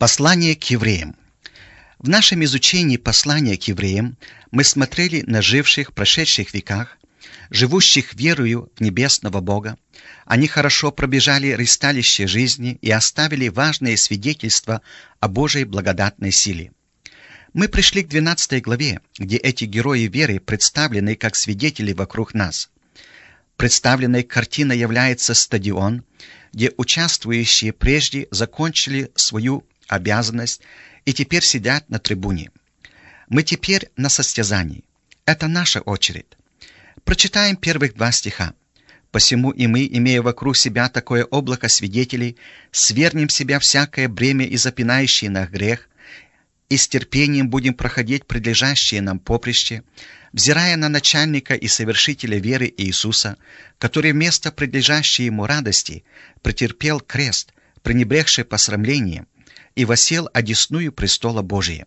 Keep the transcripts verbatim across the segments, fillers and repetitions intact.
Послание к евреям. В нашем изучении послания к евреям мы смотрели на живших в прошедших веках, живущих верою в небесного Бога. Они хорошо пробежали ресталище жизни и оставили важные свидетельства о Божьей благодатной силе. Мы пришли к двенадцатой главе, где эти герои веры представлены как свидетели вокруг нас. Представленной картиной является стадион, где участвующие прежде закончили свою обязанность и теперь сидят на трибуне. Мы теперь на состязании. Это наша очередь. Прочитаем первых два стиха. «Посему и мы, имея вокруг себя такое облако свидетелей, свернем с себя всякое бремя и запинающий нас грех, и с терпением будем проходить предлежащее нам поприще, взирая на начальника и совершителя веры Иисуса, который вместо предлежащей ему радости претерпел крест, пренебрегший посрамлением, и воссел одесную престола Божия».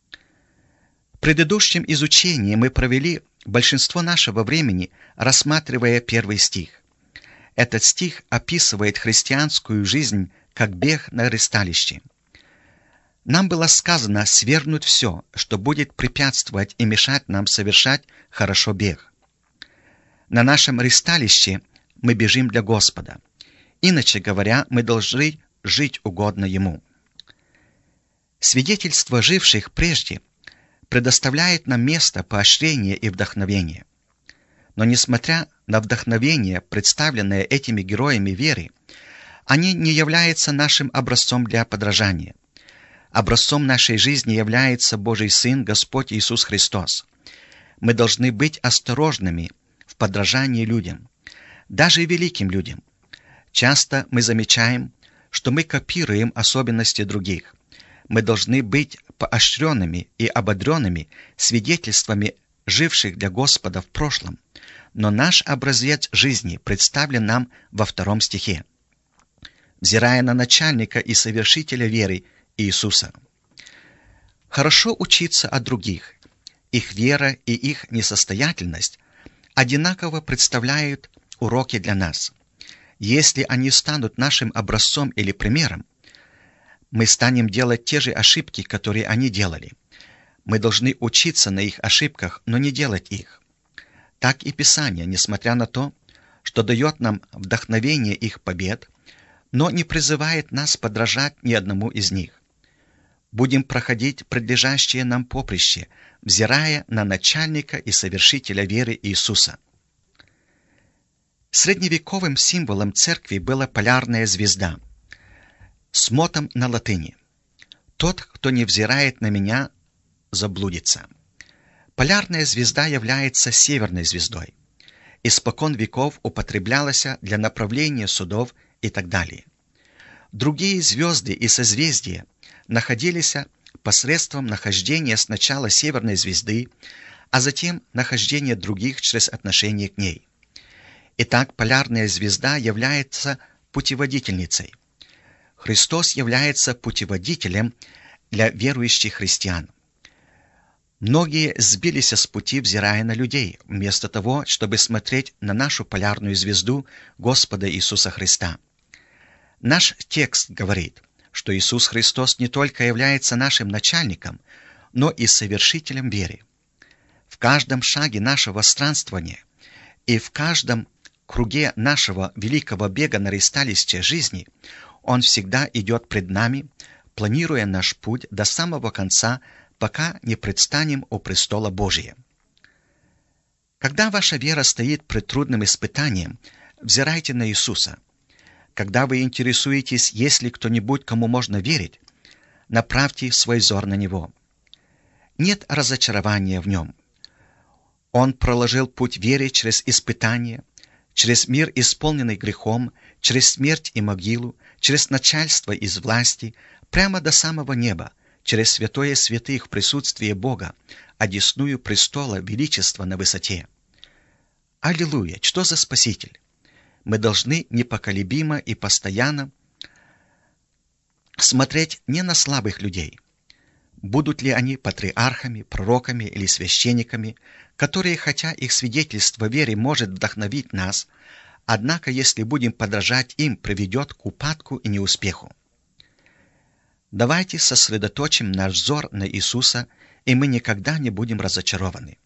В предыдущем изучении мы провели большинство нашего времени, рассматривая первый стих. Этот стих описывает христианскую жизнь как бег на ресталище. Нам было сказано свергнуть все, что будет препятствовать и мешать нам совершать хорошо бег. На нашем ресталище мы бежим для Господа. Иначе говоря, мы должны жить угодно Ему. Свидетельство живших прежде предоставляет нам место поощрения и вдохновения. Но несмотря на вдохновение, представленное этими героями веры, они не являются нашим образцом для подражания. Образцом нашей жизни является Божий Сын, Господь Иисус Христос. Мы должны быть осторожными в подражании людям, даже великим людям. Часто мы замечаем, что мы копируем особенности других. Мы должны быть поощренными и ободренными свидетельствами живших для Господа в прошлом, но наш образец жизни представлен нам во втором стихе. «Взирая на начальника и совершителя веры Иисуса». Хорошо учиться от других. Их вера и их несостоятельность одинаково представляют уроки для нас. Если они станут нашим образцом или примером, мы станем делать те же ошибки, которые они делали. Мы должны учиться на их ошибках, но не делать их. Так и Писание, несмотря на то, что дает нам вдохновение их побед, но не призывает нас подражать ни одному из них. Будем проходить предлежащее нам поприще, взирая на начальника и совершителя веры Иисуса. Средневековым символом церкви была полярная звезда с мотом на латыни: «Тот, кто не взирает на меня, заблудится». Полярная звезда является северной звездой. Испокон веков употреблялась для направления судов и так далее. Другие звезды и созвездия находились посредством нахождения сначала северной звезды, а затем нахождения других через отношение к ней. Итак, полярная звезда является путеводительницей. Христос является путеводителем для верующих христиан. Многие сбились с пути, взирая на людей, вместо того, чтобы смотреть на нашу полярную звезду Господа Иисуса Христа. Наш текст говорит, что Иисус Христос не только является нашим начальником, но и совершителем веры. В каждом шаге нашего странствования и в каждом круге нашего великого бега на ресталище жизни Он всегда идет пред нами, планируя наш путь до самого конца, пока не предстанем у престола Божия. Когда ваша вера стоит пред трудным испытанием, взирайте на Иисуса. Когда вы интересуетесь, есть ли кто-нибудь, кому можно верить, направьте свой взор на Него. Нет разочарования в Нем. Он проложил путь веры через испытания, через мир, исполненный грехом, через смерть и могилу, через начальство из власти, прямо до самого неба, через святое святых в присутствии Бога, одесную престола величества на высоте. Аллилуйя! Что за Спаситель? Мы должны непоколебимо и постоянно смотреть не на слабых людей, будут ли они патриархами, пророками или священниками, которые, хотя их свидетельство веры может вдохновить нас, однако, если будем подражать им, приведет к упадку и неуспеху. Давайте сосредоточим наш взор на Иисуса, и мы никогда не будем разочарованы.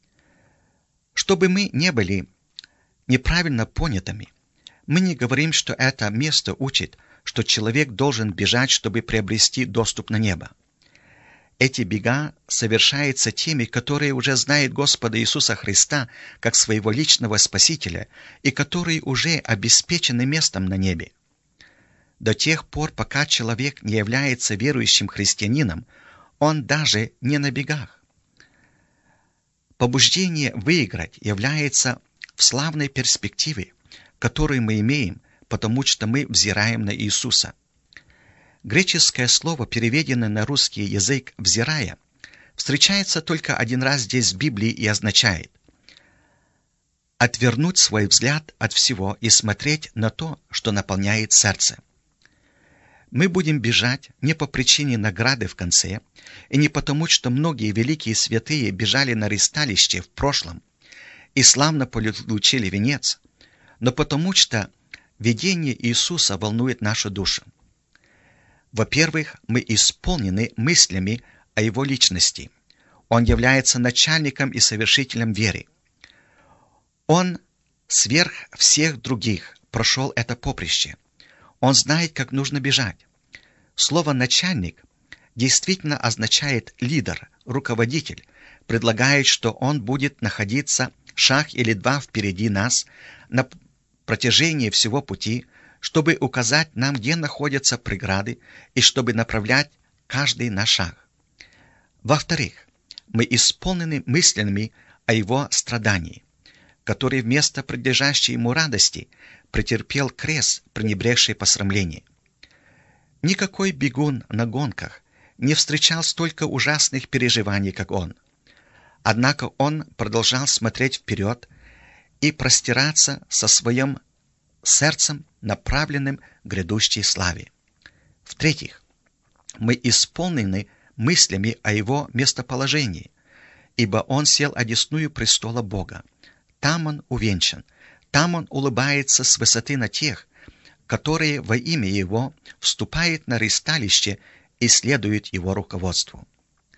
Чтобы мы не были неправильно понятыми, мы не говорим, что это место учит, что человек должен бежать, чтобы приобрести доступ на небо. Эти бега совершаются теми, которые уже знают Господа Иисуса Христа как своего личного Спасителя и которые уже обеспечены местом на небе. До тех пор, пока человек не является верующим христианином, он даже не на бегах. Побуждение выиграть является в славной перспективе, которую мы имеем, потому что мы взираем на Иисуса. Греческое слово, переведенное на русский язык «взирая», встречается только один раз здесь в Библии и означает отвернуть свой взгляд от всего и смотреть на то, что наполняет сердце. Мы будем бежать не по причине награды в конце, и не потому, что многие великие святые бежали на ристалище в прошлом и славно получили венец, но потому что видение Иисуса волнует нашу душу. Во-первых, мы исполнены мыслями о Его личности. Он является начальником и совершителем веры. Он сверх всех других прошел это поприще. Он знает, как нужно бежать. Слово «начальник» действительно означает «лидер», «руководитель», предлагает, что он будет находиться шаг или два впереди нас на протяжении всего пути, чтобы указать нам, где находятся преграды, и чтобы направлять каждый наш шаг. Во-вторых, мы исполнены мыслями о Его страдании, который вместо предлежащей Ему радости претерпел крест, пренебрегший посрамление. Никакой бегун на гонках не встречал столько ужасных переживаний, как он. Однако он продолжал смотреть вперед и простираться со своим сердцем, направленным к грядущей славе. В-третьих, мы исполнены мыслями о Его местоположении, ибо Он сел одесную престола Бога. Там Он увенчан, там Он улыбается с высоты на тех, которые во имя Его вступают на ристалище и следуют Его руководству.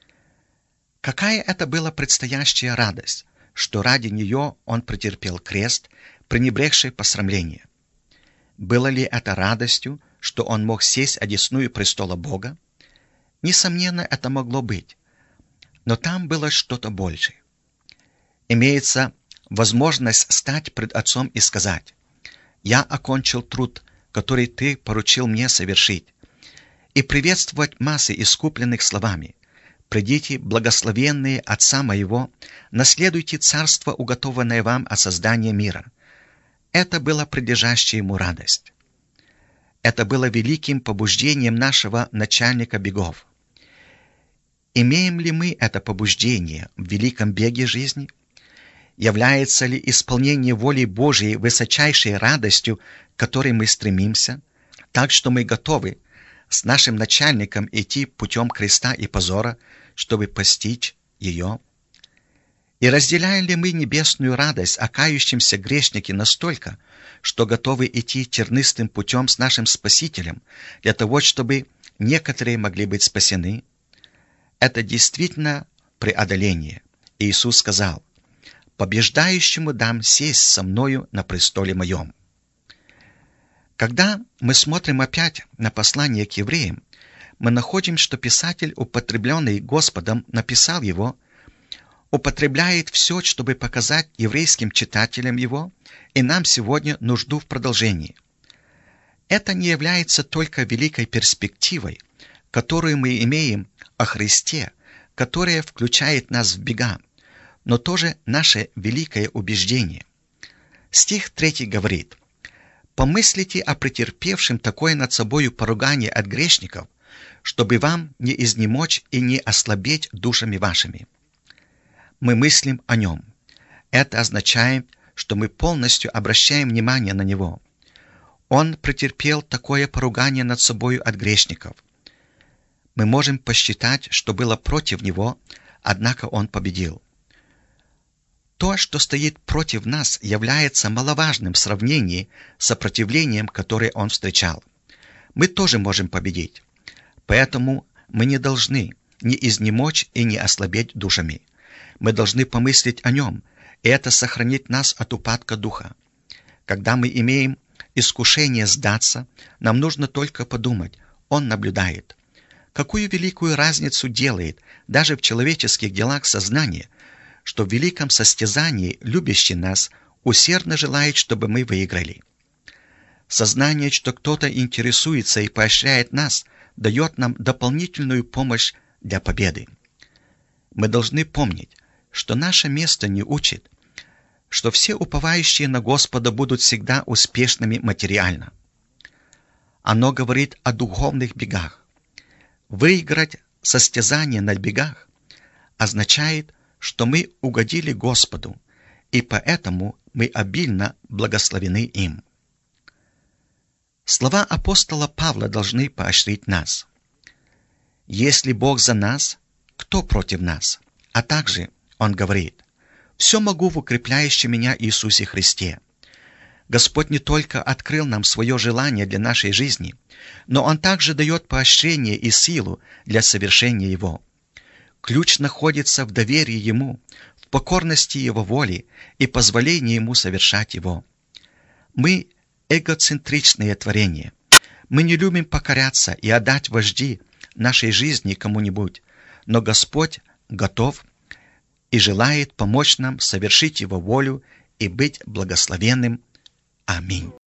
Какая это была предстоящая радость, что ради нее Он претерпел крест, пренебрегший посрамление. Было ли это радостью, что Он мог сесть одесную престола Бога? Несомненно, это могло быть. Но там было что-то большее. Имеется возможность стать пред Отцом и сказать: «Я окончил труд, который Ты поручил мне совершить», и приветствовать массы искупленных словами: «Придите, благословенные Отца Моего, наследуйте царство, уготованное вам от создания мира». Это была предлежащая Ему радость. Это было великим побуждением нашего начальника бегов. Имеем ли мы это побуждение в великом беге жизни? Является ли исполнение воли Божией высочайшей радостью, к которой мы стремимся, так что мы готовы с нашим начальником идти путем креста и позора, чтобы постичь ее? И разделяем ли мы небесную радость о кающемся грешнике настолько, что готовы идти тернистым путем с нашим Спасителем для того, чтобы некоторые могли быть спасены? Это действительно преодоление. Иисус сказал: «Побеждающему дам сесть со мною на престоле моем». Когда мы смотрим опять на послание к евреям, мы находим, что писатель, употребленный Господом, написал его, употребляет все, чтобы показать еврейским читателям его и нам сегодня нужду в продолжении. Это не является только великой перспективой, которую мы имеем о Христе, которая включает нас в бега, но тоже наше великое убеждение. Стих третий говорит: «Помыслите о претерпевшем такое над собою поругание от грешников, чтобы вам не изнемочь и не ослабеть душами вашими». Мы мыслим о Нем. Это означает, что мы полностью обращаем внимание на Него. Он претерпел такое поругание над собою от грешников. Мы можем посчитать, что было против Него, однако Он победил. То, что стоит против нас, является маловажным в сравнении с сопротивлением, которое Он встречал. Мы тоже можем победить. Поэтому мы не должны не изнемочь и не ослабеть душами. Мы должны помыслить о Нем, и это сохранит нас от упадка духа. Когда мы имеем искушение сдаться, нам нужно только подумать: Он наблюдает. Какую великую разницу делает даже в человеческих делах сознание, что в великом состязании любящий нас усердно желает, чтобы мы выиграли. Сознание, что кто-то интересуется и поощряет нас, дает нам дополнительную помощь для победы. Мы должны помнить, что наше место не учит, что все уповающие на Господа будут всегда успешными материально. Оно говорит о духовных бегах. Выиграть состязание на бегах означает, что мы угодили Господу, и поэтому мы обильно благословены им. Слова апостола Павла должны поощрить нас. Если Бог за нас, кто против нас? А также он говорит: «Все могу в укрепляющем меня Иисусе Христе». Господь не только открыл нам свое желание для нашей жизни, но Он также дает поощрение и силу для совершения его. Ключ находится в доверии Ему, в покорности Его воли и позволении Ему совершать его. Мы эгоцентричные творения. Мы не любим покоряться и отдать вожди нашей жизни кому-нибудь, но Господь готов и желает помочь нам совершить Его волю и быть благословенным. Аминь.